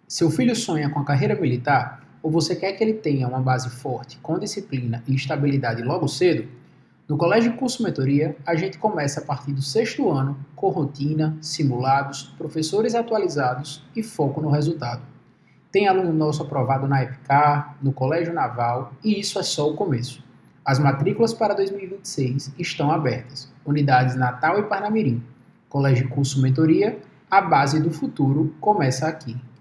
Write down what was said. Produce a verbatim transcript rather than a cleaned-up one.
Seu filho sonha com a carreira militar ou você quer que ele tenha uma base forte, com disciplina e estabilidade logo cedo? No Colégio Curso Mentoria, a gente começa a partir do sexto ano, com rotina, simulados, professores atualizados e foco no resultado. Tem aluno nosso aprovado na EPCAR, no Colégio Naval, e isso é só o começo. As matrículas para dois mil e vinte e seis estão abertas. Unidades Natal e Parnamirim. Colégio Curso Mentoria, a base do futuro começa aqui.